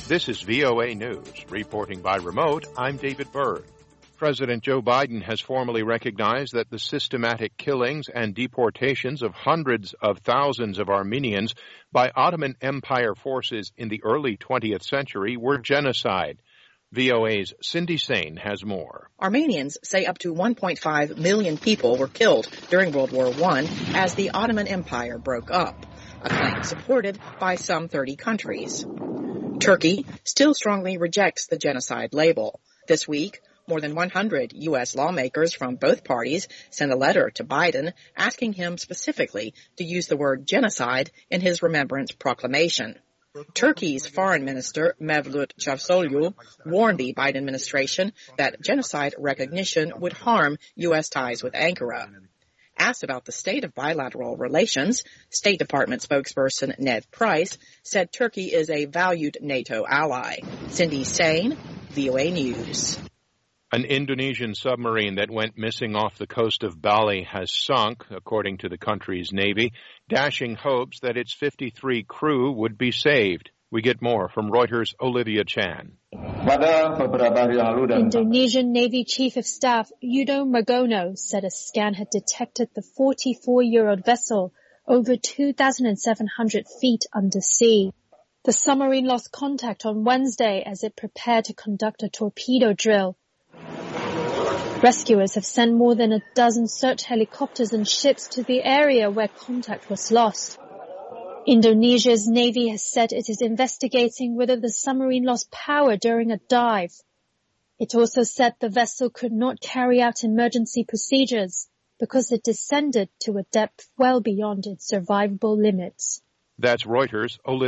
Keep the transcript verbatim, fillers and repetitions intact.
This is V O A News. Reporting by remote, I'm David Byrd. President Joe Biden has formally recognized that the systematic killings and deportations of hundreds of thousands of Armenians by Ottoman Empire forces in the early twentieth century were genocide. V O A's Cindy Sain has more. Armenians say up to one point five million people were killed during World War One as the Ottoman Empire broke up, a claim supported by some thirty countries. Turkey still strongly rejects the genocide label. This week, more than one hundred U S lawmakers from both parties sent a letter to Biden asking him specifically to use the word genocide in his Remembrance Proclamation. Turkey's Foreign Minister Mevlut Çavuşoğlu warned the Biden administration that genocide recognition would harm U S ties with Ankara. Asked about the state of bilateral relations, State Department spokesperson Ned Price said Turkey is a valued NATO ally. Cindy Sain, V O A News. An Indonesian submarine that went missing off the coast of Bali has sunk, according to the country's Navy, dashing hopes that its fifty-three crew would be saved. We get more from Reuters' Olivia Chan. Indonesian Navy Chief of Staff Yudo Margono said a scan had detected the forty-four-year-old vessel over two thousand seven hundred feet under sea. The submarine lost contact on Wednesday as it prepared to conduct a torpedo drill. Rescuers have sent more than a dozen search helicopters and ships to the area where contact was lost. Indonesia's Navy has said it is investigating whether the submarine lost power during a dive. It also said the vessel could not carry out emergency procedures because it descended to a depth well beyond its survivable limits. That's Reuters' Olivia